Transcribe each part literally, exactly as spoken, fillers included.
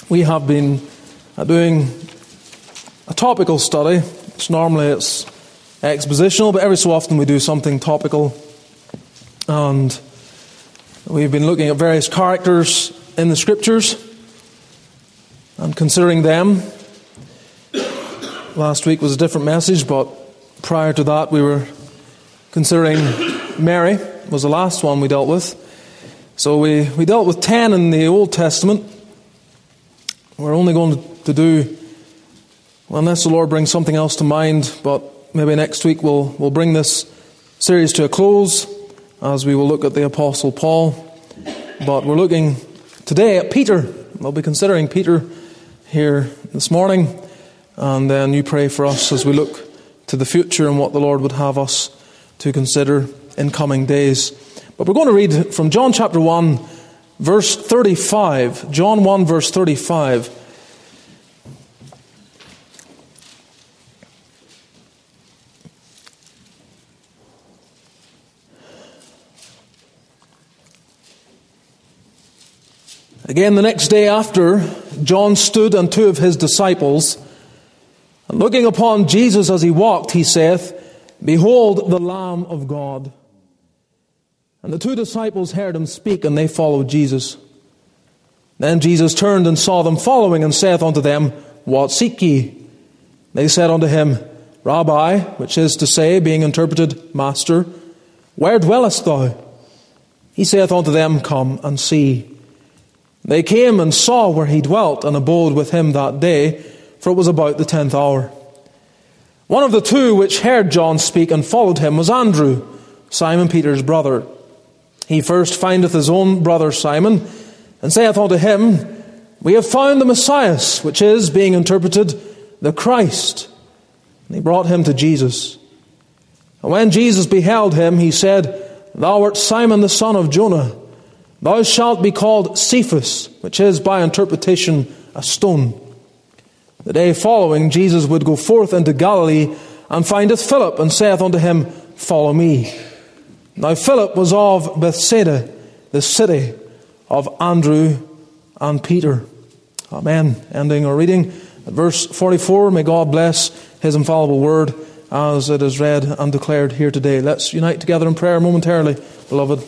we have been uh, doing a topical study. It's normally it's expositional, but every so often we do something topical. And we've been looking at various characters in the Scriptures and considering them. Last week was a different message, but prior to that we were considering Mary, was the last one we dealt with. So we, we dealt with ten in the Old Testament. We're only going to do, well, unless the Lord brings something else to mind, but maybe next week we'll, we'll bring this series to a close as we will look at the Apostle Paul. But we're looking today at Peter. We'll be considering Peter here this morning. And then you pray for us as we look to the future and what the Lord would have us to consider in coming days. But we're going to read from John chapter one, verse thirty-five. John one, verse thirty-five. Again, the next day after, John stood and two of his disciples, and looking upon Jesus as he walked, he saith, Behold the Lamb of God. And the two disciples heard him speak, and they followed Jesus. Then Jesus turned and saw them following, and saith unto them, What seek ye? They said unto him, Rabbi, which is to say, being interpreted, Master, where dwellest thou? He saith unto them, Come and see. They came and saw where he dwelt, and abode with him that day, for it was about the tenth hour. One of the two which heard John speak and followed him was Andrew, Simon Peter's brother. He first findeth his own brother Simon, and saith unto him, We have found the Messiah, which is, being interpreted, the Christ. And he brought him to Jesus. And when Jesus beheld him, he said, Thou art Simon the son of Jonah. Thou shalt be called Cephas, which is by interpretation a stone. The day following, Jesus would go forth into Galilee, and findeth Philip, and saith unto him, Follow me. Now Philip was of Bethsaida, the city of Andrew and Peter. Amen. Ending our reading at verse forty-four. May God bless His infallible word as it is read and declared here today. Let's unite together in prayer momentarily, beloved.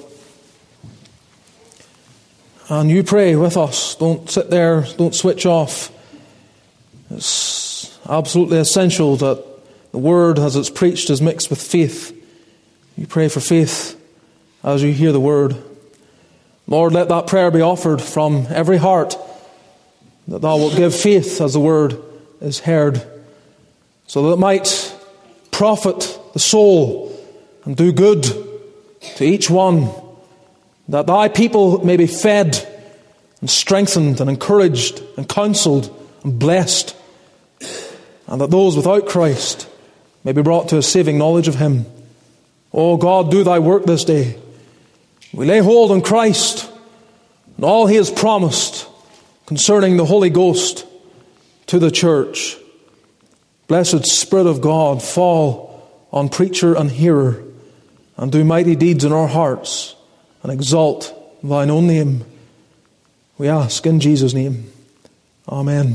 And you pray with us. Don't sit there, don't switch off. It's absolutely essential that the word as it's preached is mixed with faith. You pray for faith as you hear the word. Lord, let that prayer be offered from every heart, that thou wilt give faith as the word is heard, so that it might profit the soul and do good to each one, that thy people may be fed and strengthened and encouraged and counselled and blessed, and that those without Christ may be brought to a saving knowledge of Him. O God, do thy work this day. We lay hold on Christ and all He has promised concerning the Holy Ghost to the church. Blessed Spirit of God, fall on preacher and hearer, and do mighty deeds in our hearts, and exalt thine own name. We ask in Jesus' name. Amen.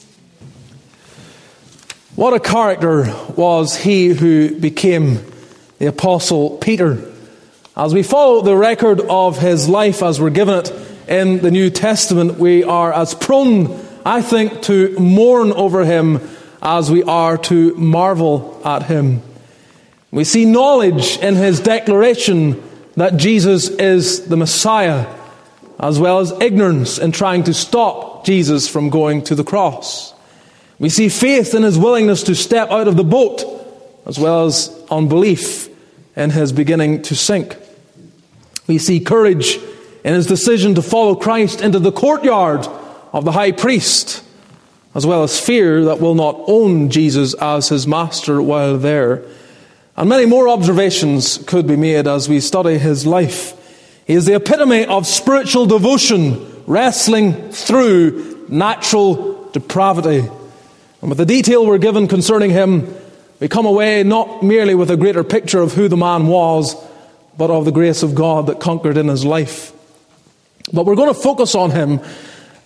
What a character was he who became the Apostle Peter. As we follow the record of his life as we're given it in the New Testament, we are as prone, I think, to mourn over him as we are to marvel at him. We see knowledge in his declaration that Jesus is the Messiah, as well as ignorance in trying to stop Jesus from going to the cross. We see faith in his willingness to step out of the boat, as well as unbelief in his beginning to sink. We see courage in his decision to follow Christ into the courtyard of the high priest, as well as fear that will not own Jesus as his master while there. And many more observations could be made as we study his life. He is the epitome of spiritual devotion, wrestling through natural depravity. And with the detail we're given concerning him, we come away not merely with a greater picture of who the man was, but of the grace of God that conquered in his life. But we're going to focus on him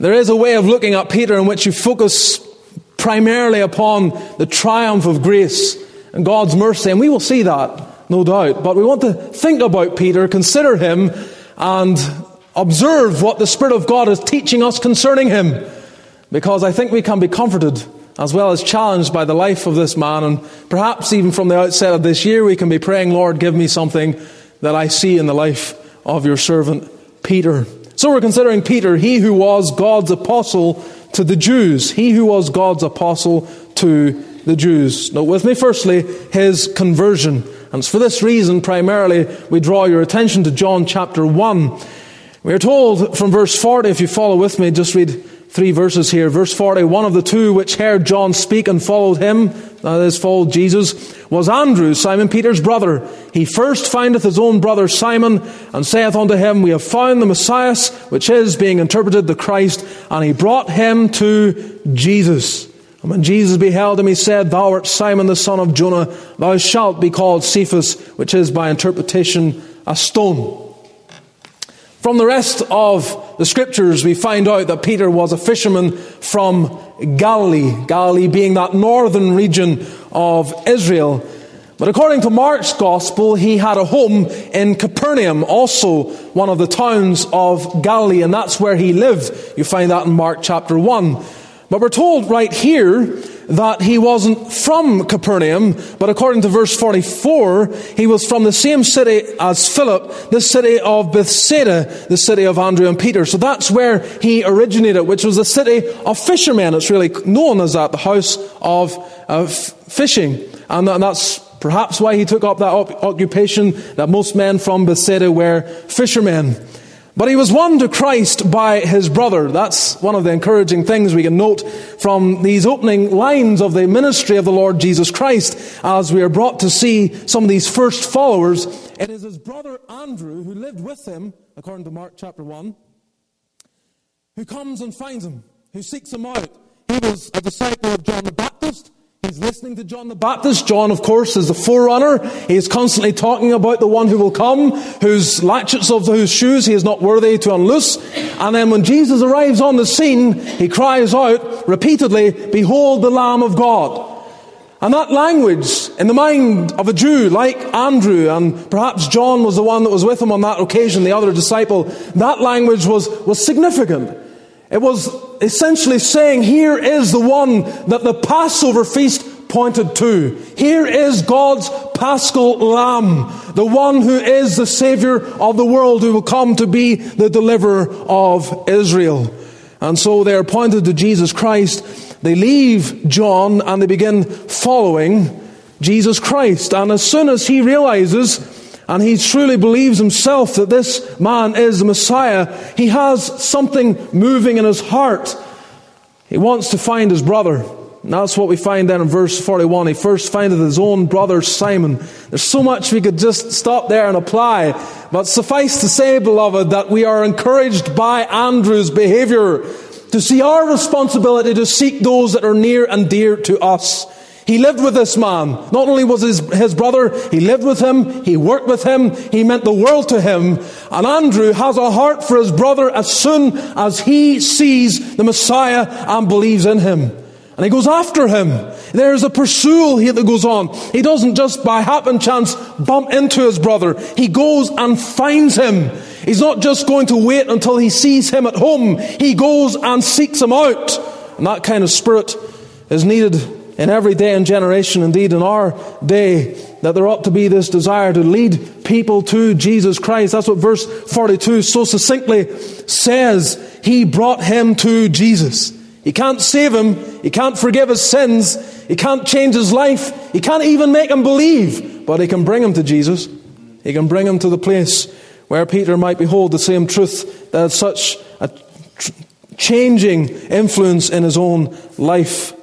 There is a way of looking at Peter in which you focus primarily upon the triumph of grace and God's mercy, and we will see that, no doubt. But we want to think about Peter, consider him, and observe what the Spirit of God is teaching us concerning him, because I think we can be comforted as well as challenged by the life of this man, and perhaps even from the outset of this year we can be praying, Lord, give me something that I see in the life of your servant Peter. So we're considering Peter, he who was God's apostle to the Jews. He who was God's apostle to the Jews. Note with me, firstly, his conversion. And it's for this reason, primarily, we draw your attention to John chapter one. We are told from verse forty, if you follow with me, just read three verses here. Verse forty, one of the two which heard John speak and followed him, that is, followed Jesus, was Andrew, Simon Peter's brother. He first findeth his own brother Simon, and saith unto him, We have found the Messiah, which is, being interpreted, the Christ. And he brought him to Jesus. And when Jesus beheld him, he said, Thou art Simon the son of Jonah, thou shalt be called Cephas, which is by interpretation a stone. From the rest of the Scriptures, we find out that Peter was a fisherman from Galilee, Galilee being that northern region of Israel. But according to Mark's Gospel, he had a home in Capernaum, also one of the towns of Galilee, and that's where he lived. You find that in Mark chapter one. But we're told right here that he wasn't from Capernaum, but according to verse forty-four, he was from the same city as Philip, the city of Bethsaida, the city of Andrew and Peter. So that's where he originated, which was the city of fishermen. It's really known as that, the house of uh, fishing. And that's perhaps why he took up that occupation, that most men from Bethsaida were fishermen. But he was won to Christ by his brother. That's one of the encouraging things we can note from these opening lines of the ministry of the Lord Jesus Christ, as we are brought to see some of these first followers. It is his brother Andrew, who lived with him, according to Mark chapter one, who comes and finds him, who seeks him out. He was a disciple of John the Baptist. He's listening to John the Baptist. John, of course, is the forerunner. He is constantly talking about the one who will come, whose latchets of whose shoes he is not worthy to unloose. And then when Jesus arrives on the scene, he cries out repeatedly, Behold the Lamb of God. And that language, in the mind of a Jew like Andrew, and perhaps John was the one that was with him on that occasion, the other disciple, that language was, was significant. It was essentially saying, here is the one that the Passover feast pointed to. Here is God's Paschal Lamb, the one who is the Savior of the world, who will come to be the deliverer of Israel. And so they are pointed to Jesus Christ. They leave John and they begin following Jesus Christ. And as soon as he realizes, and he truly believes himself that this man is the Messiah, he has something moving in his heart. He wants to find his brother. And that's what we find then in verse forty-one. He first findeth his own brother Simon. There's so much we could just stop there and apply. But suffice to say, beloved, that we are encouraged by Andrew's behavior to see our responsibility to seek those that are near and dear to us. He lived with this man. Not only was his, his brother, he lived with him, he worked with him, he meant the world to him. And Andrew has a heart for his brother as soon as he sees the Messiah and believes in him. And he goes after him. There's a pursuit here that goes on. He doesn't just by happen chance bump into his brother. He goes and finds him. He's not just going to wait until he sees him at home. He goes and seeks him out. And that kind of spirit is needed in every day and generation, indeed in our day, that there ought to be this desire to lead people to Jesus Christ. That's what verse forty-two so succinctly says. He brought him to Jesus. He can't save him. He can't forgive his sins. He can't change his life. He can't even make him believe. But he can bring him to Jesus. He can bring him to the place where Peter might behold the same truth that had such a tr- changing influence in his own life.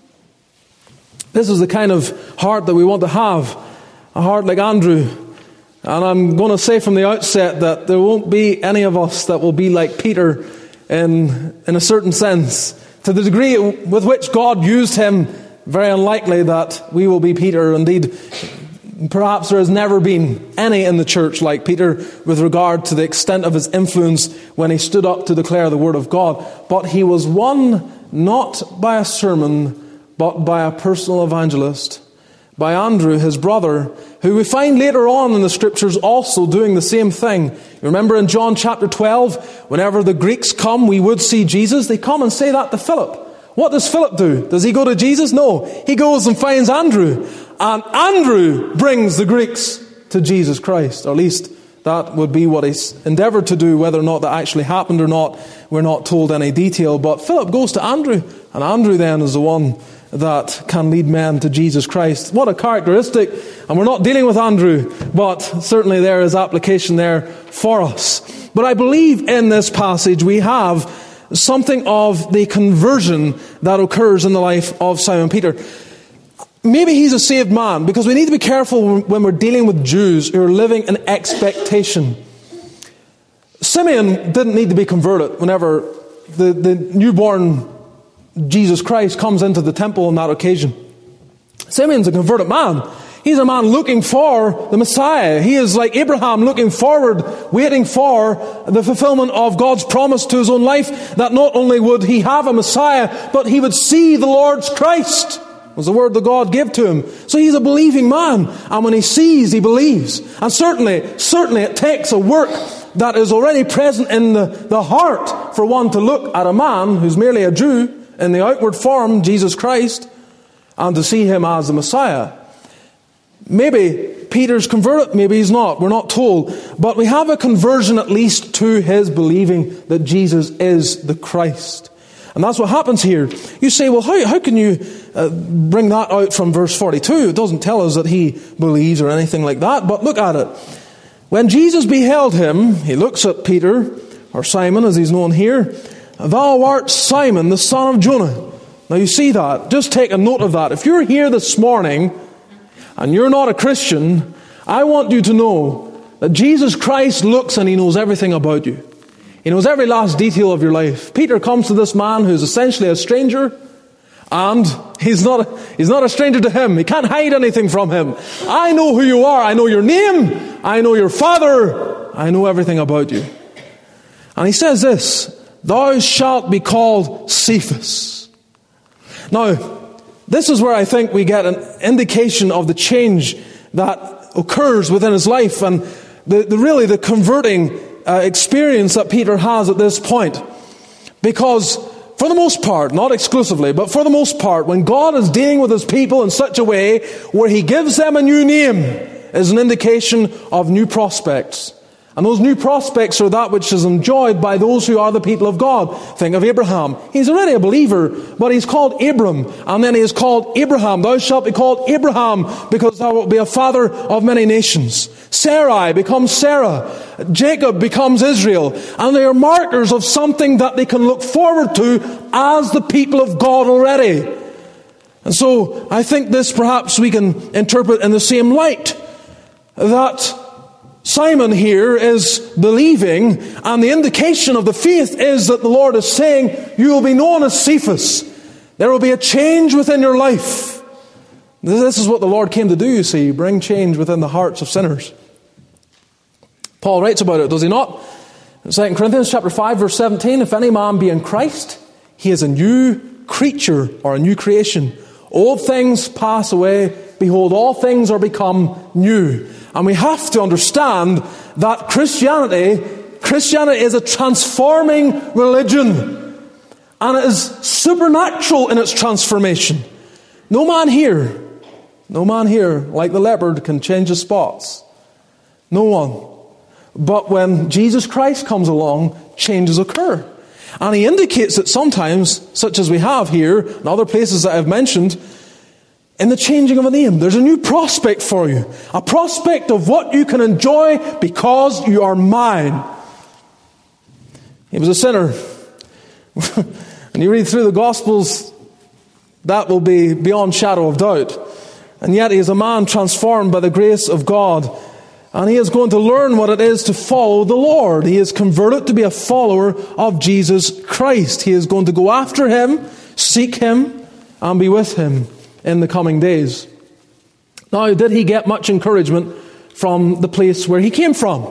This is the kind of heart that we want to have, a heart like Andrew. And I'm going to say from the outset that there won't be any of us that will be like Peter in, in a certain sense. To the degree with which God used him, very unlikely that we will be Peter. Indeed, Perhaps there has never been any in the church like Peter with regard to the extent of his influence when he stood up to declare the Word of God. But he was won not by a sermon, but by a personal evangelist, by Andrew, his brother, who we find later on in the Scriptures also doing the same thing. You remember in John chapter twelve, whenever the Greeks come, we would see Jesus, they come and say that to Philip. What does Philip do? Does he go to Jesus? No. He goes and finds Andrew. And Andrew brings the Greeks to Jesus Christ. Or at least that would be what he endeavored to do. Whether or not that actually happened or not, we're not told any detail. But Philip goes to Andrew. And Andrew then is the one that can lead men to Jesus Christ. What a characteristic. And we're not dealing with Andrew, but certainly there is application there for us. But I believe in this passage we have something of the conversion that occurs in the life of Simon Peter. Maybe he's a saved man, because we need to be careful when we're dealing with Jews who are living in expectation. Simeon didn't need to be converted whenever the, the newborn Jesus Christ comes into the temple on that occasion. Simeon's a converted man. He's a man looking for the Messiah. He is like Abraham, looking forward, waiting for the fulfillment of God's promise to his own life, that not only would he have a Messiah, but he would see the Lord's Christ, was the word that God gave to him. So he's a believing man. And when he sees, he believes. And certainly, certainly it takes a work that is already present in the, the heart for one to look at a man who's merely a Jew in the outward form, Jesus Christ, and to see him as the Messiah. Maybe Peter's converted, maybe he's not. We're not told. But we have a conversion at least to his believing that Jesus is the Christ. And that's what happens here. You say, well, how, how can you uh, bring that out from verse forty-two? It doesn't tell us that he believes or anything like that. But look at it. When Jesus beheld him, he looks at Peter, or Simon as he's known here. Thou art Simon, the son of Jonah. Now you see that. Just take a note of that. If you're here this morning and you're not a Christian, I want you to know that Jesus Christ looks and he knows everything about you. He knows every last detail of your life. Peter comes to this man who's essentially a stranger, and he's not a, he's not a stranger to him. He can't hide anything from him. I know who you are. I know your name. I know your father. I know everything about you. And he says this, thou shalt be called Cephas. Now, this is where I think we get an indication of the change that occurs within his life, and the, the really the converting uh, experience that Peter has at this point. Because for the most part, not exclusively, but for the most part, when God is dealing with his people in such a way where he gives them a new name, is an indication of new prospects. And those new prospects are that which is enjoyed by those who are the people of God. Think of Abraham. He's already a believer, but he's called Abram. And then he is called Abraham. Thou shalt be called Abraham, because thou wilt be a father of many nations. Sarai becomes Sarah. Jacob becomes Israel. And they are markers of something that they can look forward to as the people of God already. And so I think this perhaps we can interpret in the same light, that Simon here is believing, and the indication of the faith is that the Lord is saying, you will be known as Cephas. There will be a change within your life. This is what the Lord came to do, you see, bring change within the hearts of sinners. Paul writes about it, does he not? In Second Corinthians chapter five, verse seventeen, if any man be in Christ, he is a new creature, or a new creation. Old things pass away, behold, all things are become new. And we have to understand that Christianity, Christianity is a transforming religion. And it is supernatural in its transformation. No man here, no man here, like the leopard, can change his spots. No one. But when Jesus Christ comes along, changes occur. And he indicates that sometimes, such as we have here, and other places that I've mentioned, in the changing of a name, there's a new prospect for you. A prospect of what you can enjoy because you are mine. He was a sinner. And you read through the Gospels, that will be beyond shadow of doubt. And yet he is a man transformed by the grace of God. And he is going to learn what it is to follow the Lord. He is converted to be a follower of Jesus Christ. He is going to go after him, seek him, and be with him in the coming days. Now, did he get much encouragement from the place where he came from?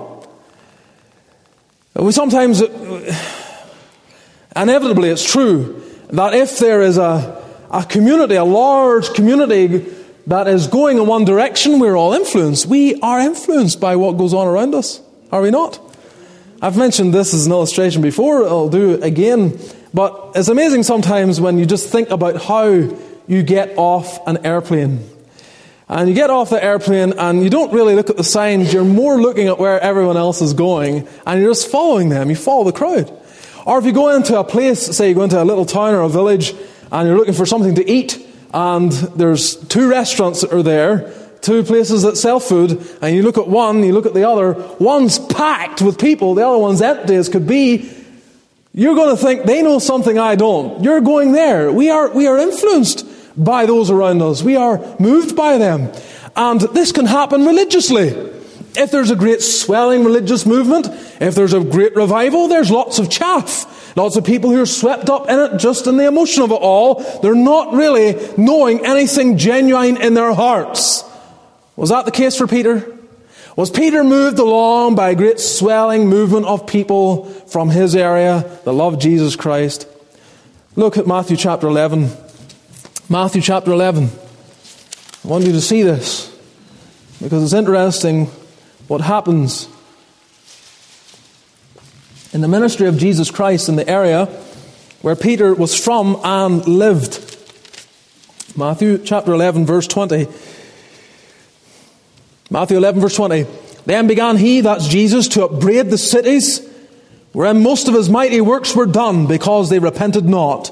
We sometimes, inevitably it's true, that if there is a, a community, a large community that is going in one direction, we're all influenced. We are influenced by what goes on around us, are we not? I've mentioned this as an illustration before, I'll do it again, but it's amazing sometimes when you just think about how you get off an airplane. And you get off the airplane and you don't really look at the signs, you're more looking at where everyone else is going and you're just following them, you follow the crowd. Or if you go into a place, say you go into a little town or a village and you're looking for something to eat and there's two restaurants that are there, two places that sell food, and you look at one, you look at the other, one's packed with people, the other one's empty as could be, you're going to think they know something I don't. You're going there. We are, we are influenced by those around us. We are moved by them. And this can happen religiously. If there's a great swelling religious movement, if there's a great revival, there's lots of chaff. Lots of people who are swept up in it just in the emotion of it all. They're not really knowing anything genuine in their hearts. Was that the case for Peter? Was Peter moved along by a great swelling movement of people from his area that loved Jesus Christ? Look at Matthew chapter eleven. Matthew chapter eleven. I want you to see this because it's interesting what happens in the ministry of Jesus Christ in the area where Peter was from and lived. Matthew chapter eleven verse twenty. Matthew eleven verse twenty. Then began he, that's Jesus, to upbraid the cities wherein most of his mighty works were done because they repented not.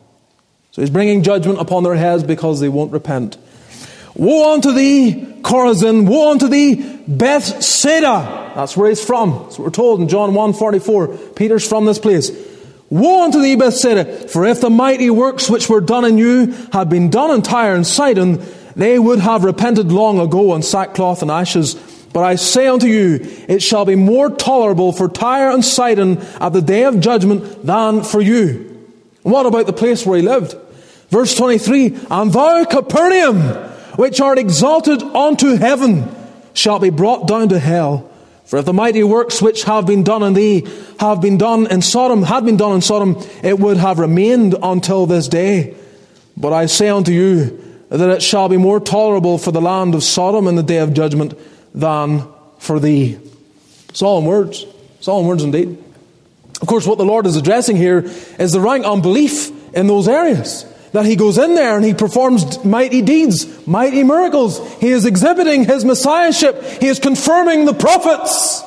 So he's bringing judgment upon their heads because they won't repent. Woe unto thee, Chorazin! Woe unto thee, Bethsaida! That's where he's from. That's what we're told in John one forty-four. Peter's from this place. Woe unto thee, Bethsaida! For if the mighty works which were done in you had been done in Tyre and Sidon, they would have repented long ago in sackcloth and ashes. But I say unto you, it shall be more tolerable for Tyre and Sidon at the day of judgment than for you. And what about the place where he lived? Verse twenty-three, and thou, Capernaum, which art exalted unto heaven, shalt be brought down to hell. For if the mighty works which have been done in thee have been done in Sodom, had been done in Sodom, it would have remained until this day. But I say unto you, that it shall be more tolerable for the land of Sodom in the day of judgment than for thee. Solemn words. Solemn words indeed. Of course, what the Lord is addressing here is the rank unbelief in those areas. That he goes in there and he performs mighty deeds, mighty miracles. He is exhibiting his messiahship. He is confirming the prophets.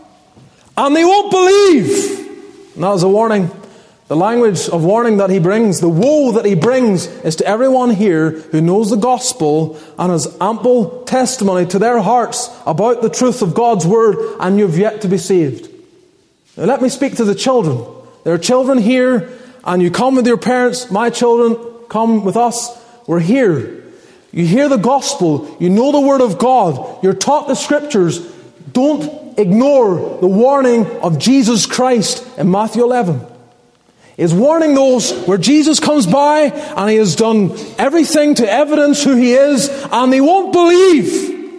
And they won't believe. And that is a warning. The language of warning that he brings, the woe that he brings, is to everyone here who knows the gospel and has ample testimony to their hearts about the truth of God's word, and you've yet to be saved. Now let me speak to the children. There are children here, and you come with your parents. My children, come with us. We're here. You hear the gospel. You know the word of God. You're taught the scriptures. Don't ignore the warning of Jesus Christ in Matthew eleven. Is warning those where Jesus comes by and he has done everything to evidence who he is, and they won't believe.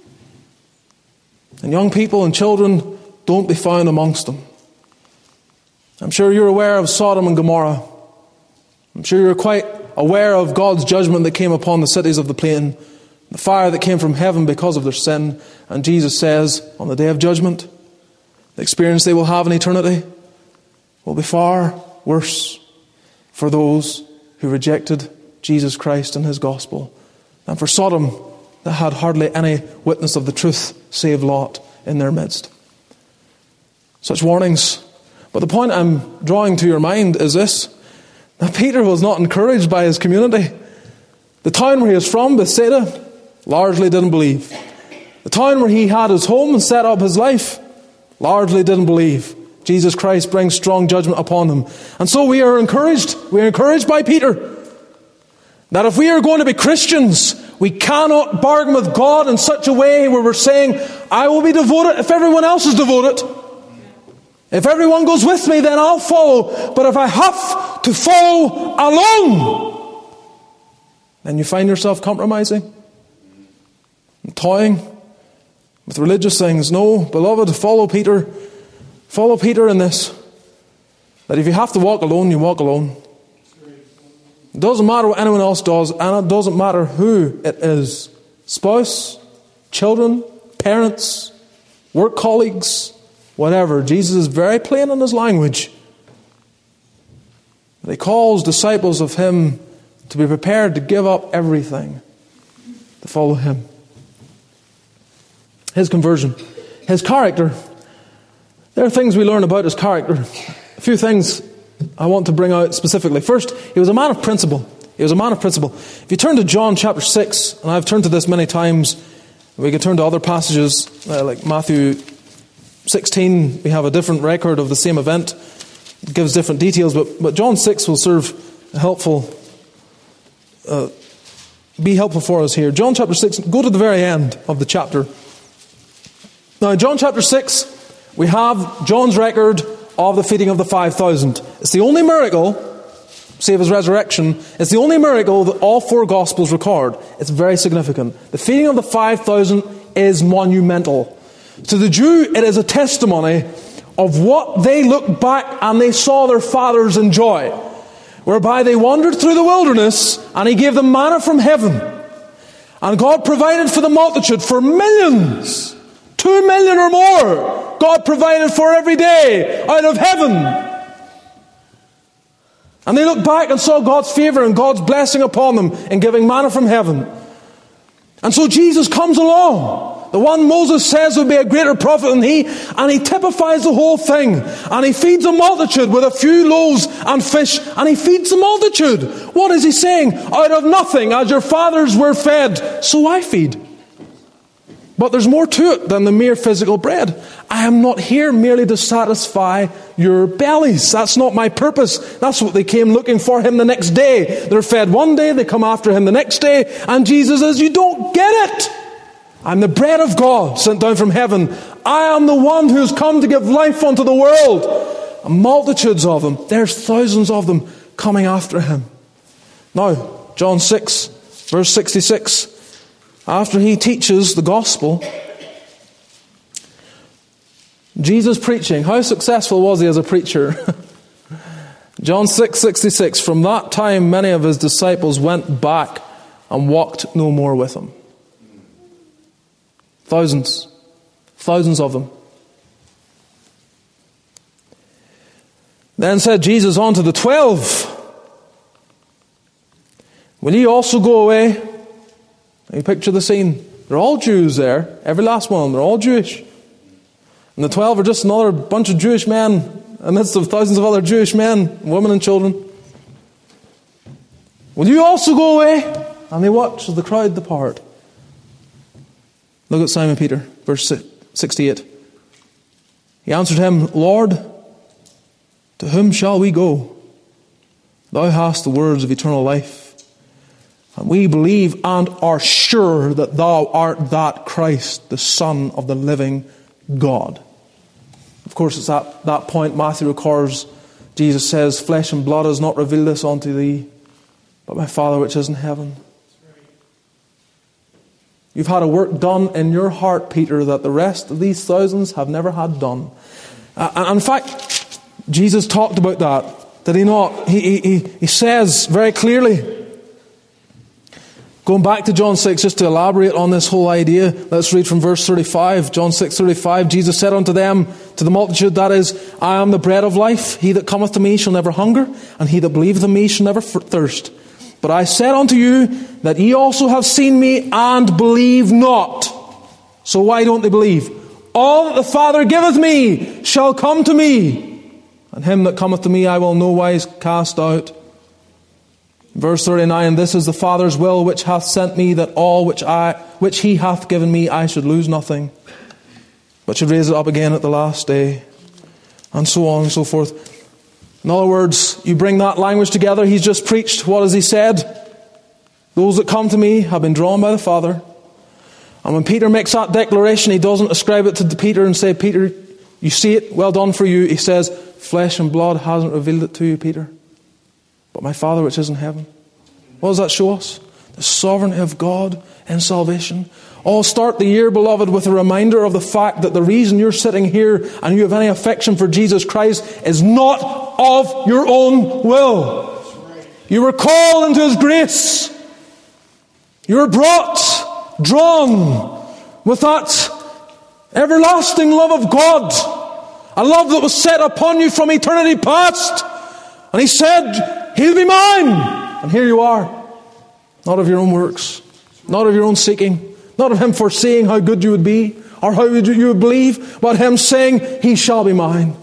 And young people and children, don't be found amongst them. I'm sure you're aware of Sodom and Gomorrah. I'm sure you're quite aware of God's judgment that came upon the cities of the plain, the fire that came from heaven because of their sin. And Jesus says, on the day of judgment, the experience they will have in eternity will be far worse for those who rejected Jesus Christ and his gospel than for Sodom, that had hardly any witness of the truth save Lot in their midst. Such warnings. But the point I'm drawing to your mind is this: that Peter was not encouraged by his community. The town where he was from, Bethsaida, largely didn't believe. The town where he had his home and set up his life, largely didn't believe. Jesus Christ brings strong judgment upon them. And so we are encouraged. We are encouraged by Peter that if we are going to be Christians, we cannot bargain with God in such a way where we're saying, I will be devoted if everyone else is devoted. If everyone goes with me, then I'll follow. But if I have to follow alone, then you find yourself compromising. and toying with religious things. No, beloved, follow Peter. Follow Peter in this. That if you have to walk alone, you walk alone. It doesn't matter what anyone else does, and it doesn't matter who it is. Spouse, children, parents, work colleagues, whatever. Jesus is very plain in his language. He calls disciples of him to be prepared to give up everything to follow him. His conversion, his character. There are things we learn about his character. A few things I want to bring out specifically. First, he was a man of principle. He was a man of principle. If you turn to John chapter six, and I've turned to this many times, we can turn to other passages uh, like Matthew sixteen. We have a different record of the same event. It gives different details, but, but John six will serve helpful, uh, be helpful for us here. John chapter six, go to the very end of the chapter. Now in John chapter six, we have John's record of the feeding of the five thousand. It's the only miracle, save his resurrection, it's the only miracle that all four Gospels record. It's very significant. The feeding of the five thousand is monumental. To the Jew, it is a testimony of what they looked back and they saw their fathers enjoy, whereby they wandered through the wilderness and he gave them manna from heaven. And God provided for the multitude, for millions, two million or more, God provided for every day out of heaven. And they looked back and saw God's favour and God's blessing upon them in giving manna from heaven. And so Jesus comes along, the one Moses says would be a greater prophet than he, and he typifies the whole thing. And he feeds a multitude with a few loaves and fish, and he feeds the multitude. What is he saying? Out of nothing, as your fathers were fed, so I feed. But there's more to it than the mere physical bread. I am not here merely to satisfy your bellies. That's not my purpose. That's what they came looking for him the next day. They're fed one day, they come after him the next day, and Jesus says, you don't get it. I'm the bread of God sent down from heaven. I am the one who's come to give life unto the world. And multitudes of them. There's thousands of them coming after him. Now, John six, verse sixty-six. After he teaches the gospel, Jesus preaching. How successful was he as a preacher? John six, sixty-six. From that time many of his disciples went back and walked no more with him. Thousands. Thousands of them. Then said Jesus unto the twelve, will ye also go away? You picture the scene. They're all Jews there. Every last one of them. They're all Jewish. And the twelve are just another bunch of Jewish men amidst of thousands of other Jewish men, women and children. Will you also go away? And they watch as the crowd depart. Look at Simon Peter, verse sixty-eight. He answered him, Lord, to whom shall we go? Thou hast the words of eternal life. And we believe and are sure that thou art that Christ, the Son of the living God. Of course, it's at that point Matthew records, Jesus says, flesh and blood has not revealed this unto thee, but my Father which is in heaven. You've had a work done in your heart, Peter, that the rest of these thousands have never had done. Uh, and in fact, Jesus talked about that, did he not? He, he, he says very clearly, going back to John six, just to elaborate on this whole idea, let's read from verse thirty-five. John six, thirty-five. Jesus said unto them, to the multitude, that is, I am the bread of life. He that cometh to me shall never hunger, and he that believeth in me shall never thirst. But I said unto you, that ye also have seen me, and believe not. So why don't they believe? All that the Father giveth me shall come to me, and him that cometh to me I will no wise cast out. Verse thirty-nine, this is the Father's will which hath sent me, that all which I which he hath given me I should lose nothing, but should raise it up again at the last day. And so on and so forth. In other words, you bring that language together, he's just preached, what has he said? Those that come to me have been drawn by the Father. And when Peter makes that declaration, he doesn't ascribe it to Peter and say, Peter, you see it, well done for you. He says, flesh and blood hasn't revealed it to you, Peter, but my Father which is in heaven. What does that show us? The sovereignty of God in salvation. Oh, start the year, beloved, with a reminder of the fact that the reason you're sitting here and you have any affection for Jesus Christ is not of your own will. You were called into His grace. You were brought, drawn with that everlasting love of God. A love that was set upon you from eternity past. And He said, He'll be mine. And here you are. Not of your own works. Not of your own seeking. Not of Him foreseeing how good you would be. Or how you would believe. But Him saying, He shall be mine.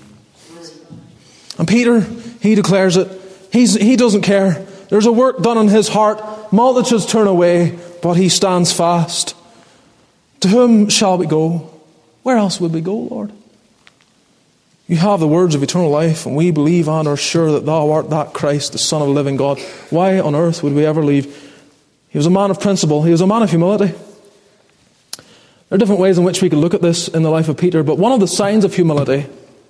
And Peter, he declares it. He's, he doesn't care. There's a work done in his heart. Multitudes turn away. But he stands fast. To whom shall we go? Where else would we go, Lord? You have the words of eternal life, and we believe and are sure that Thou art that Christ, the Son of the living God. Why on earth would we ever leave? He was a man of principle. He was a man of humility. There are different ways in which we could look at this in the life of Peter, but one of the signs of humility,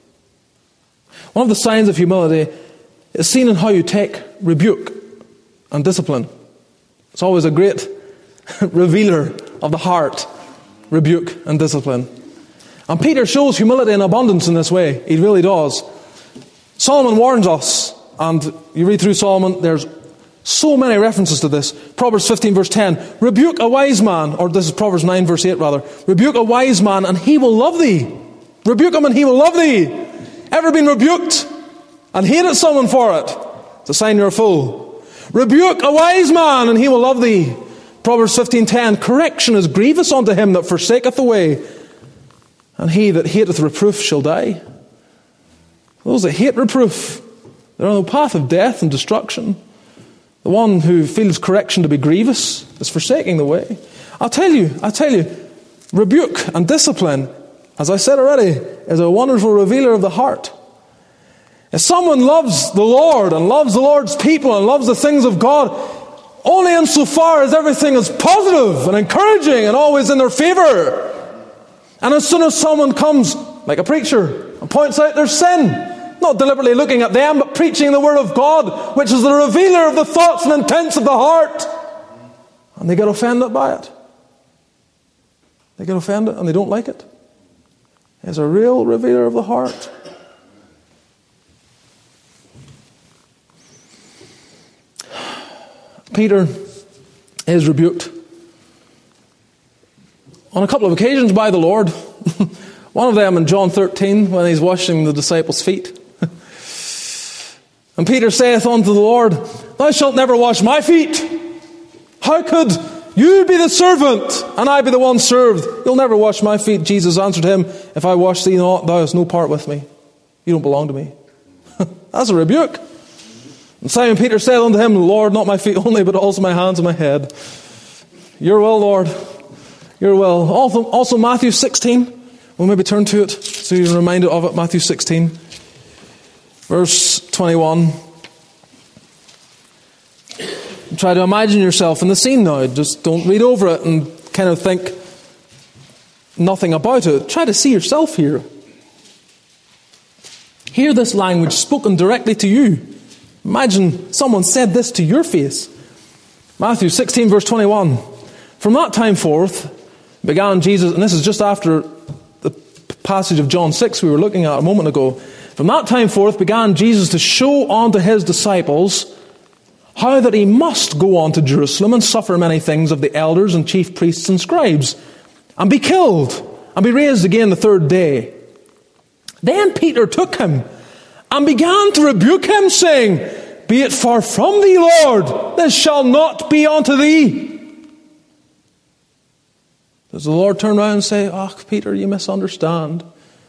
one of the signs of humility is seen in how you take rebuke and discipline. It's always a great revealer of the heart, rebuke and discipline. And Peter shows humility in abundance in this way. He really does. Solomon warns us, and you read through Solomon, there's so many references to this. Proverbs fifteen verse ten, rebuke a wise man, or this is Proverbs nine verse eight rather, rebuke a wise man and he will love thee. Rebuke him and he will love thee. Ever been rebuked and hated someone for it? It's a sign you're a fool. Rebuke a wise man and he will love thee. Proverbs fifteen ten, correction is grievous unto him that forsaketh the way, and he that hateth reproof shall die. Those that hate reproof, they're on the path of death and destruction. The one who feels correction to be grievous is forsaking the way. I'll tell you, I'll tell you, rebuke and discipline, as I said already, is a wonderful revealer of the heart. If someone loves the Lord and loves the Lord's people and loves the things of God, only insofar as everything is positive and encouraging and always in their favour. And as soon as someone comes, like a preacher, and points out their sin, not deliberately looking at them, but preaching the Word of God, which is the revealer of the thoughts and intents of the heart, and they get offended by it. They get offended and they don't like it. It's a real revealer of the heart. Peter is rebuked on a couple of occasions by the Lord. One of them in John thirteen, when he's washing the disciples' feet. And Peter saith unto the Lord, Thou shalt never wash my feet. How could you be the servant and I be the one served? You'll never wash my feet. Jesus answered him, If I wash thee not, thou hast no part with me. You don't belong to me. That's a rebuke. And Simon Peter said unto him, Lord, not my feet only, but also my hands and my head. Your will, Lord. Your will. Also, also Matthew sixteen. We'll maybe turn to it so you're reminded of it. Matthew sixteen. Verse twenty-one. Try to imagine yourself in the scene now. Just don't read over it and kind of think nothing about it. Try to see yourself here. Hear this language spoken directly to you. Imagine someone said this to your face. Matthew sixteen verse twenty-one. From that time forth began Jesus, and this is just after the passage of John six we were looking at a moment ago. From that time forth began Jesus to show unto his disciples how that he must go on to Jerusalem and suffer many things of the elders and chief priests and scribes, and be killed, and be raised again the third day. Then Peter took him and began to rebuke him, saying, Be it far from thee, Lord, this shall not be unto thee. Does the Lord turn around and say, Oh, Peter, you misunderstand?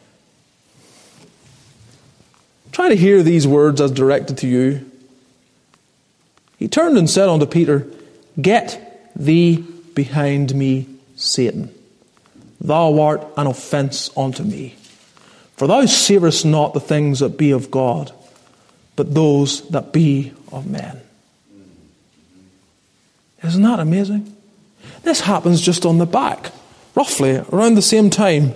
Try to hear these words as directed to you. He turned and said unto Peter, Get thee behind me, Satan. Thou art an offence unto me. For thou savourest not the things that be of God, but those that be of men. Isn't that amazing? This happens just on the back, roughly around the same time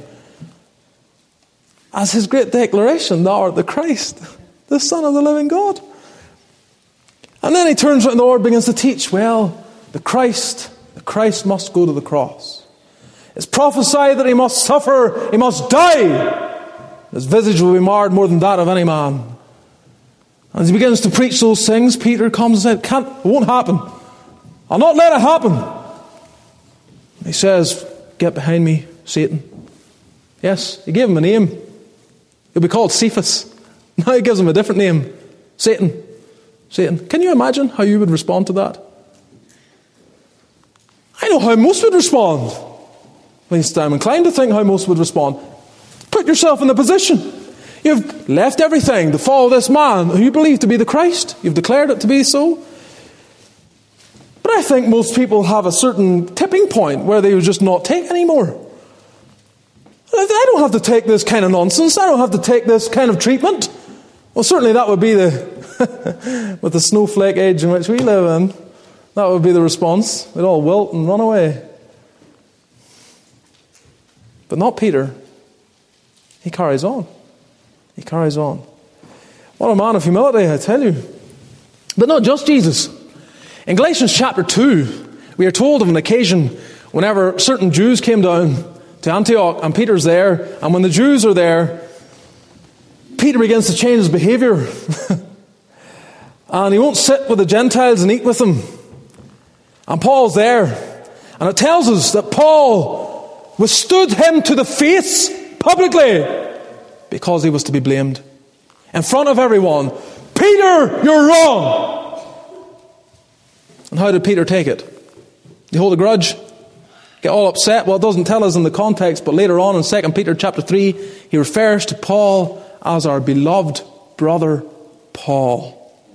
as his great declaration, Thou art the Christ, the Son of the living God. And then he turns around and the Lord begins to teach, Well, the Christ, the Christ must go to the cross. It's prophesied that he must suffer, he must die. His visage will be marred more than that of any man. As he begins to preach those things, Peter comes and says, Can't, it won't happen. I'll not let it happen. He says, get behind me, Satan. Yes, he gave him a name. He'll be called Cephas. Now he gives him a different name. Satan. Satan. Can you imagine how you would respond to that? I know how most would respond. At least I'm inclined to think how most would respond. Put yourself in the position. You've left everything to follow this man who you believe to be the Christ. You've declared it to be so. But I think most people have a certain tipping point where they would just not take anymore. I don't have to take this kind of nonsense. I don't have to take this kind of treatment. Well, certainly that would be the, with the snowflake age in which we live in, that would be the response. We'd all wilt and run away. But not Peter. He carries on. He carries on. What a man of humility, I tell you. But not just Jesus. In Galatians chapter two, we are told of an occasion whenever certain Jews came down to Antioch, and Peter's there, and when the Jews are there, Peter begins to change his behavior. And he won't sit with the Gentiles and eat with them. And Paul's there. And it tells us that Paul withstood him to the face publicly because he was to be blamed. In front of everyone, Peter, you're wrong. And how did Peter take it? Did he hold a grudge? Get all upset? Well, it doesn't tell us in the context, but later on in Second Peter chapter three, he refers to Paul as our beloved brother Paul.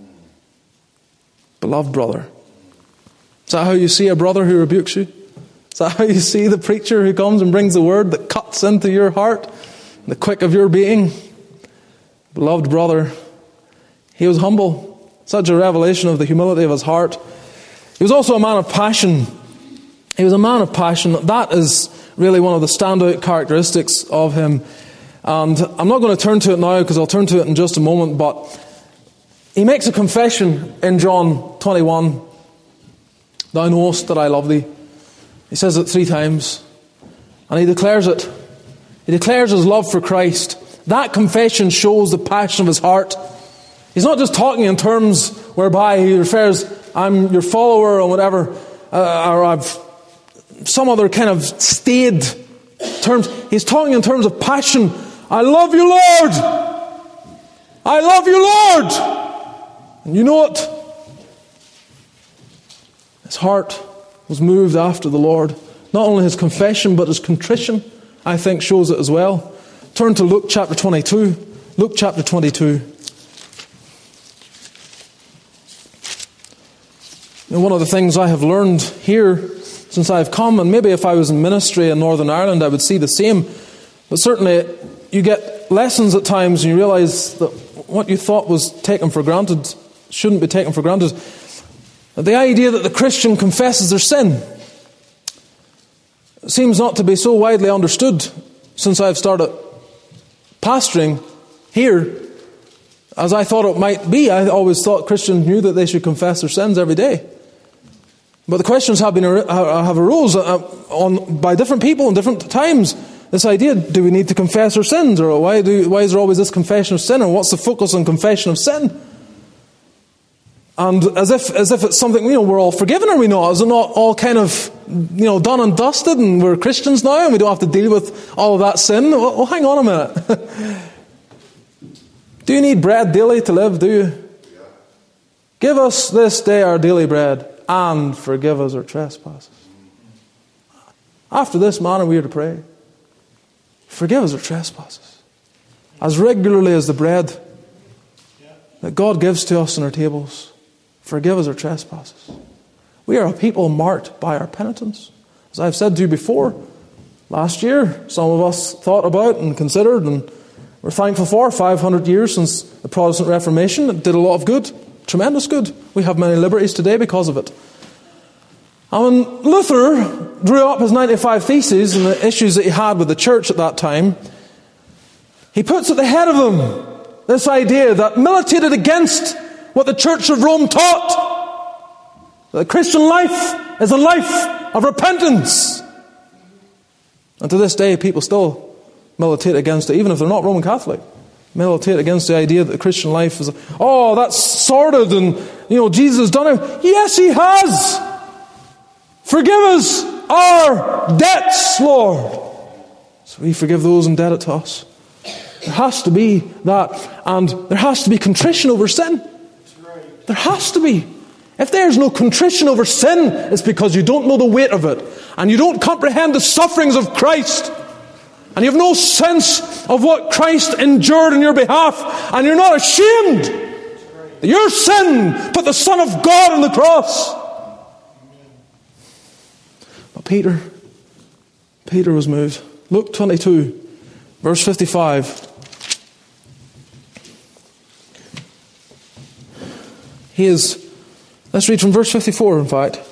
Beloved brother. Is that how you see a brother who rebukes you? Is that how you see the preacher who comes and brings the word that cuts into your heart, the quick of your being? Beloved brother. He was humble. Such a revelation of the humility of his heart. He was also a man of passion. He was a man of passion. That is really one of the standout characteristics of him. And I'm not going to turn to it now because I'll turn to it in just a moment, but he makes a confession in John twenty-one. Thou knowest that I love thee. He says it three times. And he declares it. He declares his love for Christ. That confession shows the passion of his heart. He's not just talking in terms whereby he refers, I'm your follower or whatever, uh, or I've some other kind of staid terms. He's talking in terms of passion. I love you, Lord. I love you, Lord. And you know it. His heart was moved after the Lord. Not only his confession, but his contrition, I think, shows it as well. Turn to Luke chapter twenty-two. Luke chapter twenty-two. And one of the things I have learned here since I've come, and maybe if I was in ministry in Northern Ireland, I would see the same. But certainly, you get lessons at times and you realise that what you thought was taken for granted shouldn't be taken for granted. The idea that the Christian confesses their sin seems not to be so widely understood since I've started pastoring here as I thought it might be. I always thought Christians knew that they should confess their sins every day. But the questions have been have arose on by different people in different times. This idea: do we need to confess our sins, or why do why is there always this confession of sin, and what's the focus on confession of sin? And as if as if it's something, you know, we're all forgiven, are we not? Is it not all kind of, you know, done and dusted, and we're Christians now, and we don't have to deal with all of that sin? Well, well hang on a minute. Do you need bread daily to live? Do you? Give us this day our daily bread, and forgive us our trespasses. After this manner we are to pray. Forgive us our trespasses. As regularly as the bread that God gives to us on our tables. Forgive us our trespasses. We are a people marked by our penitence. As I've said to you before, last year some of us thought about and considered, and we're thankful for five hundred years since the Protestant Reformation. It did a lot of good, tremendous good. We have many liberties today because of it. And when Luther drew up his ninety-five Theses and the issues that he had with the church at that time, he puts at the head of them this idea that militated against what the Church of Rome taught. The Christian life is a life of repentance. And to this day, people still militate against it, even if they're not Roman Catholic. Militate against the idea that the Christian life is, oh, that's sordid and, you know, Jesus has done it. Yes, He has. Forgive us our debts, Lord. So we forgive those indebted to us. There has to be that, and there has to be contrition over sin. There has to be. If there's no contrition over sin, it's because you don't know the weight of it, and you don't comprehend the sufferings of Christ, and you have no sense of what Christ endured in your behalf, and you're not ashamed that your sin put the Son of God on the cross. But Peter, Peter was moved. Luke twenty-two, verse fifty-five. He is, let's read from verse fifty-four, in fact.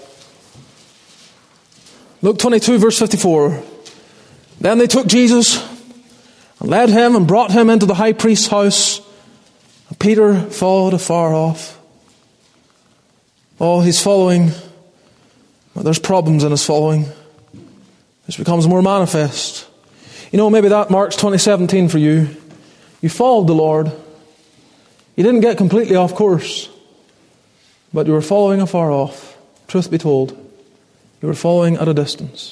Luke twenty-two, verse fifty-four. Then they took Jesus and led him and brought him into the high priest's house. And Peter followed afar off. Oh, he's following, but there's problems in his following. This becomes more manifest. You know, maybe that marks twenty seventeen for you. You followed the Lord. You didn't get completely off course, but you were following afar off. Truth be told, you were following at a distance.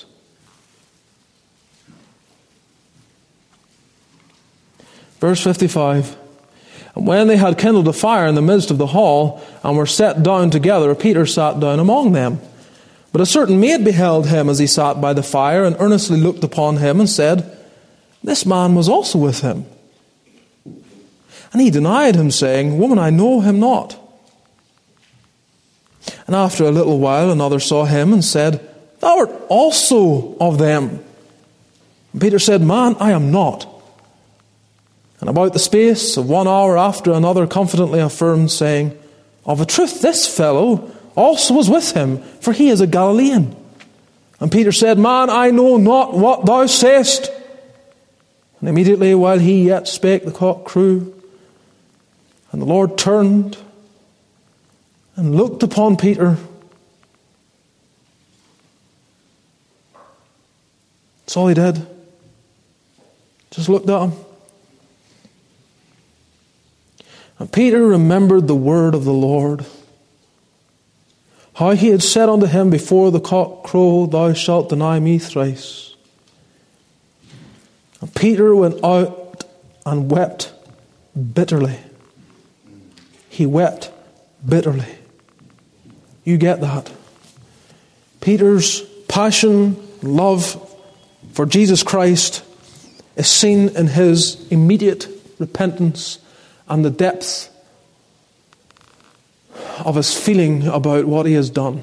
Verse fifty-five. And when they had kindled a fire in the midst of the hall, and were set down together, Peter sat down among them. But a certain maid beheld him as he sat by the fire, and earnestly looked upon him, and said, This man was also with him. And he denied him, saying, Woman, I know him not. And after a little while another saw him, and said, Thou art also of them. And Peter said, Man, I am not. And about the space of one hour after, another confidently affirmed, saying, Of a truth this fellow also was with him, for he is a Galilean. And Peter said, Man, I know not what thou sayest. And immediately while he yet spake, the cock crew. And the Lord turned and looked upon Peter. That's all he did. Just looked at him. And Peter remembered the word of the Lord, how he had said unto him, Before the cock crow, thou shalt deny me thrice. And Peter went out and wept bitterly. He wept bitterly. You get that? Peter's passion, love for Jesus Christ is seen in his immediate repentance and the depth of his feeling about what he has done.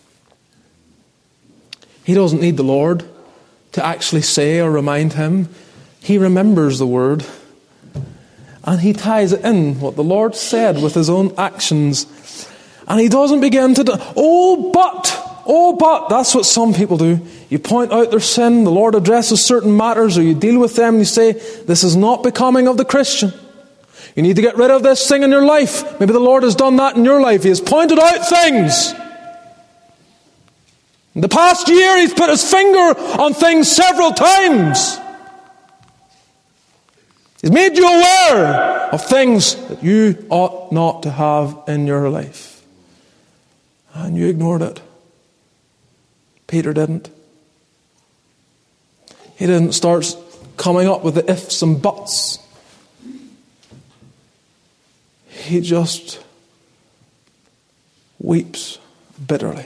He doesn't need the Lord to actually say or remind him. He remembers the word, and he ties it in, what the Lord said, with his own actions. And he doesn't begin to do, oh, but, oh, but. That's what some people do. You point out their sin, the Lord addresses certain matters, or you deal with them, and you say, this is not becoming of the Christian. You need to get rid of this thing in your life. Maybe the Lord has done that in your life. He has pointed out things. In the past year, He's put His finger on things several times. He's made you aware of things that you ought not to have in your life. And you ignored it. Peter didn't. He didn't start coming up with the ifs and buts. He just weeps bitterly.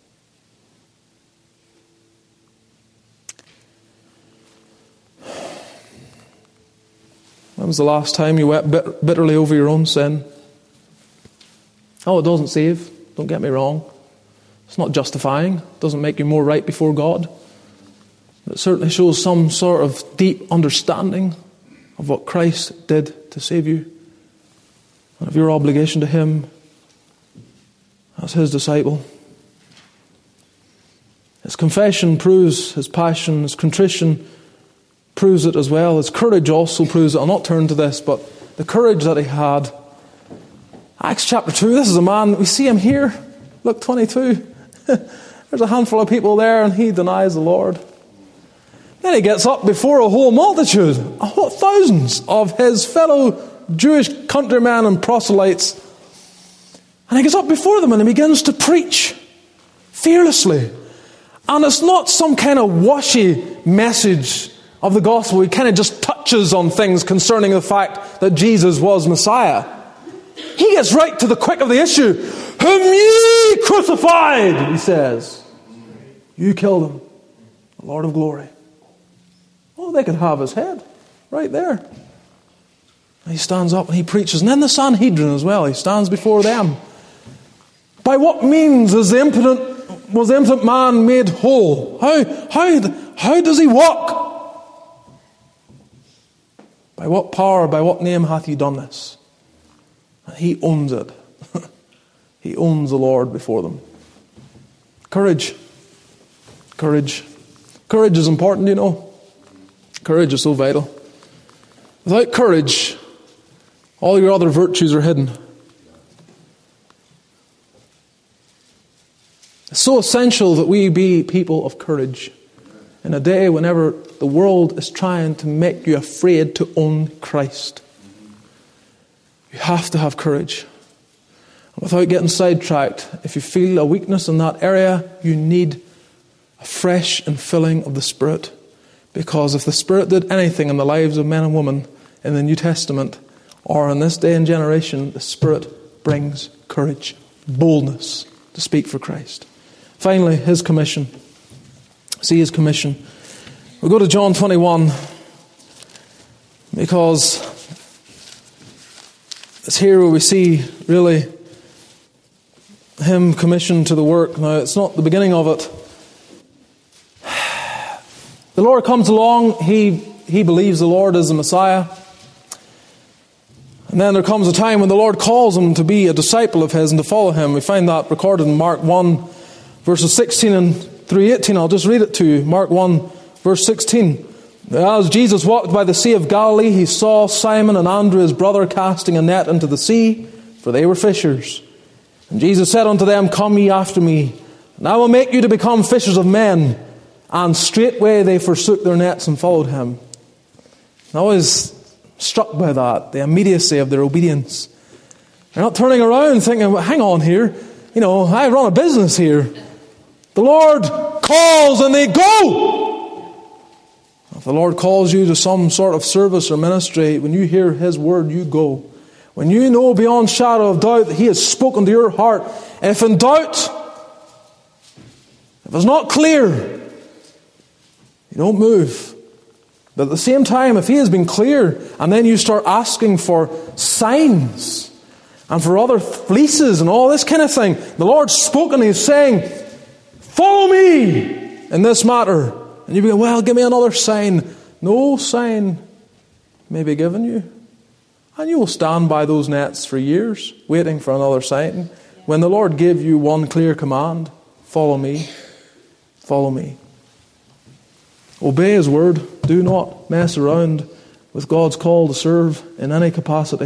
When was the last time you wept bit- bitterly over your own sin? Oh, it doesn't save. Don't get me wrong. It's not justifying. It doesn't make you more right before God. But it certainly shows some sort of deep understanding of what Christ did to save you, and of your obligation to Him as His disciple. His confession proves His passion. His contrition proves it as well. His courage also proves it. I'll not turn to this, but the courage that he had. Acts chapter two, this is a man, we see him here. Luke twenty-two. There's a handful of people there and he denies the Lord. Then he gets up before a whole multitude, a whole, thousands of his fellow Jewish countrymen and proselytes. And he gets up before them and he begins to preach fearlessly. And it's not some kind of washy message of the gospel. He kind of just touches on things concerning the fact that Jesus was Messiah. He gets right to the quick of the issue. Whom ye crucified, he says. You killed him, the Lord of glory. Oh, they could have his head right there. And he stands up and he preaches. And then the Sanhedrin as well. He stands before them. By what means is the impotent, was the impotent man made whole? How, how, how does he walk? By what power, by what name hath he done this? And he owns it. He owns the Lord before them. Courage. Courage. Courage is important, you know. Courage is so vital. Without courage, all your other virtues are hidden. It's so essential that we be people of courage in a day whenever the world is trying to make you afraid to own Christ. You have to have courage. Without getting sidetracked, if you feel a weakness in that area, you need a fresh infilling of the Spirit. Because if the Spirit did anything in the lives of men and women in the New Testament, or in this day and generation, the Spirit brings courage, boldness to speak for Christ. Finally, His commission. See His commission. We'll go to John twenty-one, because it's here where we see really Him commissioned to the work. Now, it's not the beginning of it. The Lord comes along, He, he believes the Lord is the Messiah. And then there comes a time when the Lord calls him to be a disciple of His and to follow Him. We find that recorded in Mark one, verses sixteen and through eighteen. I'll just read it to you. Mark one, verse sixteen. As Jesus walked by the Sea of Galilee, He saw Simon and Andrew his brother casting a net into the sea, for they were fishers. And Jesus said unto them, Come ye after me, and I will make you to become fishers of men. And straightway they forsook their nets and followed Him. I was struck by that, the immediacy of their obedience. They're not turning around thinking, well, hang on here, you know, I run a business here. The Lord calls and they go. If the Lord calls you to some sort of service or ministry, when you hear His word, you go. When you know beyond shadow of doubt that He has spoken to your heart, and if in doubt, if it's not clear, you don't move. But at the same time, if He has been clear, and then you start asking for signs and for other fleeces and all this kind of thing, the Lord's spoken, He's saying, follow me in this matter. And you go, well, give me another sign. No sign may be given you. And you will stand by those nets for years, waiting for another sign. When the Lord gave you one clear command, follow me, follow me. Obey His word. Do not mess around with God's call to serve in any capacity.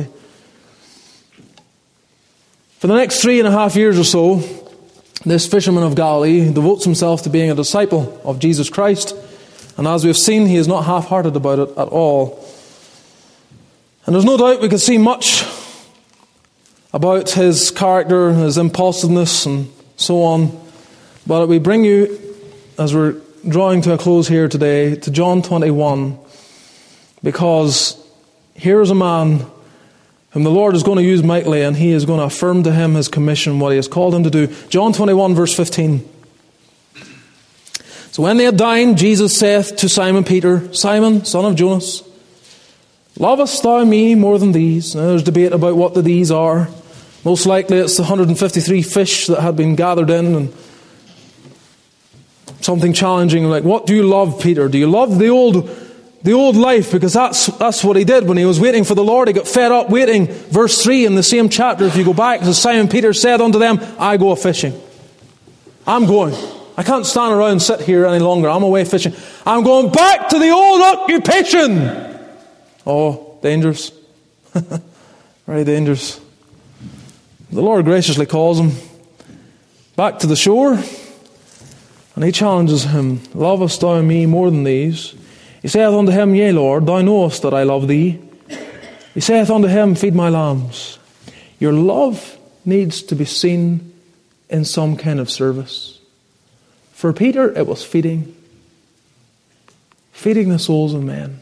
For the next three and a half years or so, this fisherman of Galilee devotes himself to being a disciple of Jesus Christ. And as we have seen, he is not half-hearted about it at all. And there's no doubt we could see much about his character, his impulsiveness and so on. But we bring you, as we're drawing to a close here today, to John twenty-one, because here is a man whom the Lord is going to use mightily, and He is going to affirm to him His commission, what He has called him to do. John twenty-one, verse fifteen. So when they had dined, Jesus saith to Simon Peter, Simon, son of Jonas, lovest thou me more than these? Now there's debate about what the these are. Most likely it's the one hundred fifty-three fish that had been gathered in, and something challenging like, what do you love, Peter? Do you love the old the old life? Because that's that's what he did when he was waiting for the Lord. He got fed up waiting. Verse three in the same chapter, if you go back, it says, Simon Peter said unto them, I go a-fishing. I'm going. I can't stand around and sit here any longer. I'm away fishing. I'm going back to the old occupation. Oh, dangerous. Very dangerous. The Lord graciously calls him back to the shore, and he challenges him, "Lovest thou me more than these?" He saith unto him, "Yea, Lord, thou knowest that I love thee." He saith unto him, "Feed my lambs." Your love needs to be seen in some kind of service. For Peter, it was feeding. Feeding the souls of men.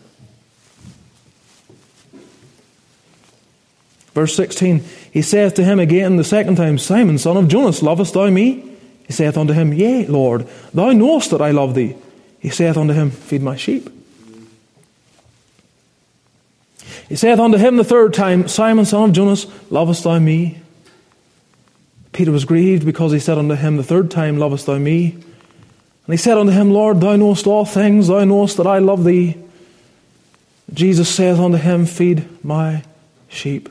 Verse sixteen, he saith to him again the second time, "Simon, son of Jonas, lovest thou me?" He saith unto him, "Yea, Lord, thou knowest that I love thee." He saith unto him, "Feed my sheep." He saith unto him the third time, "Simon, son of Jonas, lovest thou me?" Peter was grieved because he said unto him the third time, "Lovest thou me?" And he said unto him, "Lord, thou knowest all things, thou knowest that I love thee." Jesus saith unto him, "Feed my sheep."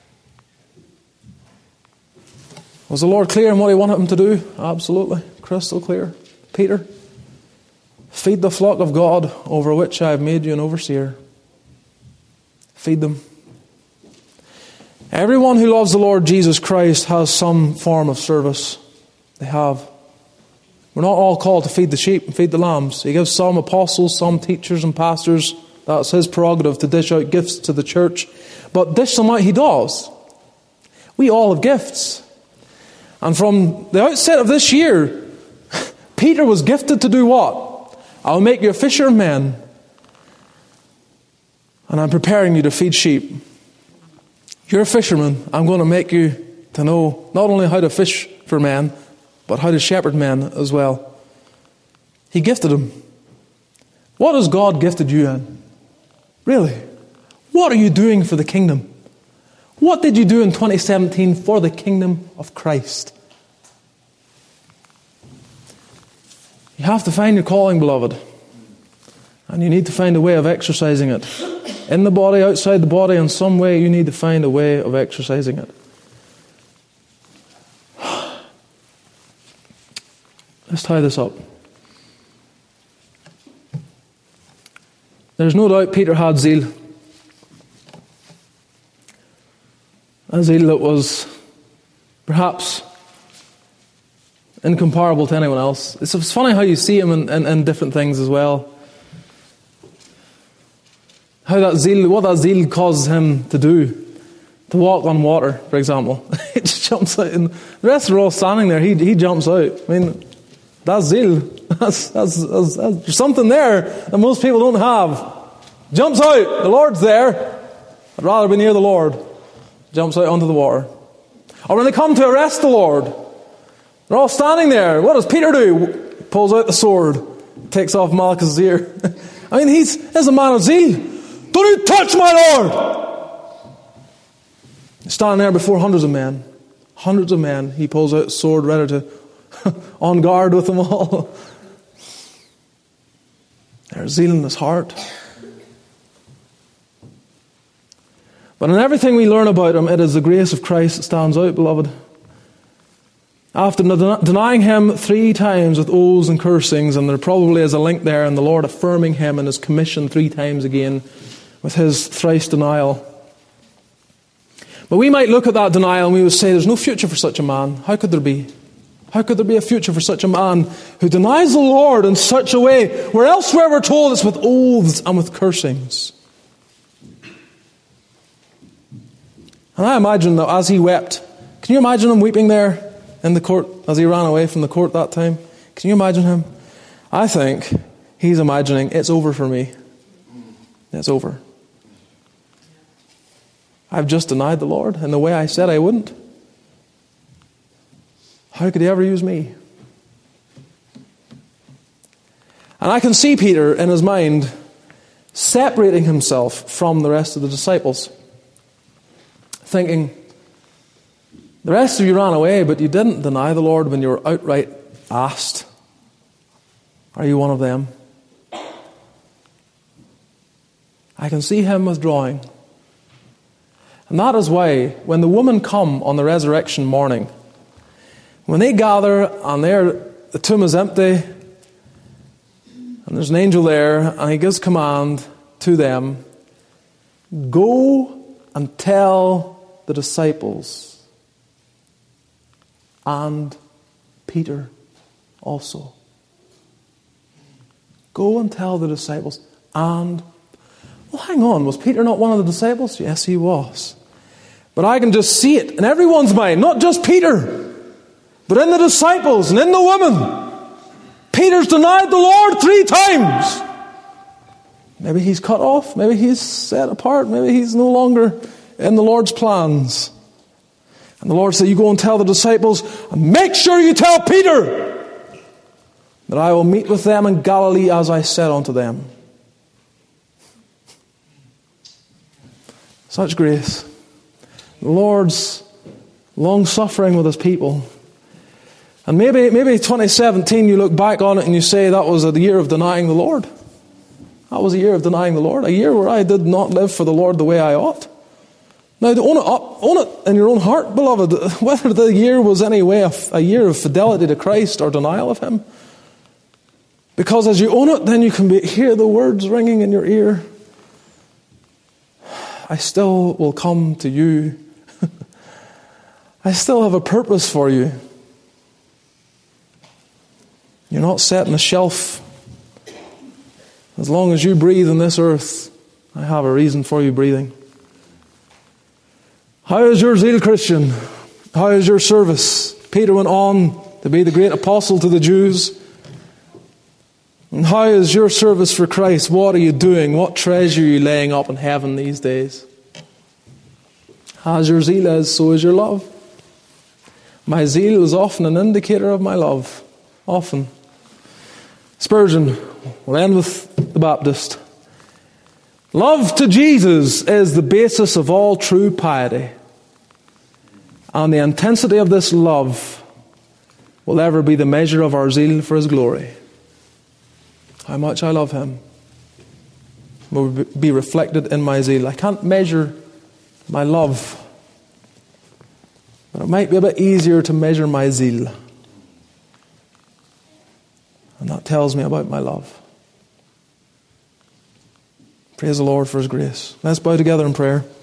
Was the Lord clear in what he wanted him to do? Absolutely. Crystal clear. Peter, feed the flock of God over which I have made you an overseer. Feed them. Everyone who loves the Lord Jesus Christ has some form of service. They have. We're not all called to feed the sheep and feed the lambs. He gives some apostles, some teachers and pastors. That's his prerogative to dish out gifts to the church. But dish them out he does. We all have gifts. And from the outset of this year, Peter was gifted to do what? "I'll make you a fisher of men. And I'm preparing you to feed sheep." You're a fisherman. I'm going to make you to know not only how to fish for men, but how to shepherd men as well. He gifted him. What has God gifted you in? Really? What are you doing for the kingdom? What did you do in twenty seventeen for the kingdom of Christ? You have to find your calling, beloved. And you need to find a way of exercising it. In the body, outside the body, in some way you need to find a way of exercising it. Let's tie this up. There's no doubt Peter had zeal. A zeal that was perhaps incomparable to anyone else. It's, it's funny how you see him in, in, in different things as well. How that zeal, what that zeal causes him to do. To walk on water, for example. He just jumps out, and the rest are all standing there. He he jumps out. I mean, that's zeal. That's, that's, that's, that's there's something there that most people don't have. Jumps out. The Lord's there. I'd rather be near the Lord. Jumps out onto the water. Or when they come to arrest the Lord, they're all standing there. What does Peter do? Pulls out the sword. Takes off Malchus' ear. I mean, he's, he's a man of zeal. "Don't you touch my Lord!" He's standing there before hundreds of men. Hundreds of men. He pulls out a sword ready to on guard with them all. There's zeal in his heart. But in everything we learn about him, it is the grace of Christ that stands out, beloved. After denying him three times with oaths and cursings, and there probably is a link there, and the Lord affirming him in his commission three times again with his thrice denial. But we might look at that denial and we would say, there's no future for such a man. How could there be? How could there be a future for such a man who denies the Lord in such a way, where elsewhere we're told it's with oaths and with cursings? And I imagine that as he wept, can you imagine him weeping there in the court as he ran away from the court that time? Can you imagine him? I think he's imagining, it's over for me. It's over. I've just denied the Lord in the way I said I wouldn't. How could he ever use me? And I can see Peter in his mind separating himself from the rest of the disciples, thinking, the rest of you ran away, but you didn't deny the Lord when you were outright asked. Are you one of them? I can see him withdrawing. And that is why when the women come on the resurrection morning, when they gather and the tomb is empty, and there's an angel there, and he gives command to them, go and tell the disciples and Peter also. Go and tell the disciples. And, well, hang on, was Peter not one of the disciples? Yes, he was. But I can just see it in everyone's mind, not just Peter, but in the disciples and in the women. Peter's denied the Lord three times. Maybe he's cut off. Maybe he's set apart. Maybe he's no longer in the Lord's plans. And the Lord said, you go and tell the disciples, and make sure you tell Peter that I will meet with them in Galilee as I said unto them. Such grace. The Lord's long-suffering with His people. And maybe, maybe twenty seventeen, you look back on it and you say that was a year of denying the Lord. That was a year of denying the Lord. A year where I did not live for the Lord the way I ought. Now, to own it up, own it in your own heart, beloved, whether the year was any way a, a year of fidelity to Christ or denial of Him. Because as you own it, then you can be, hear the words ringing in your ear. I still will come to you. I still have a purpose for you. You're not set on a shelf. As long as you breathe on this earth, I have a reason for you breathing. How is your zeal, Christian? How is your service? Peter went on to be the great apostle to the Jews. And how is your service for Christ? What are you doing? What treasure are you laying up in heaven these days? As your zeal is, so is your love. My zeal is often an indicator of my love. Often. Spurgeon, we'll end with the Baptist. Love to Jesus is the basis of all true piety. And the intensity of this love will ever be the measure of our zeal for His glory. How much I love Him will be reflected in my zeal. I can't measure my love, but it might be a bit easier to measure my zeal. And that tells me about my love. Praise the Lord for His grace. Let's bow together in prayer.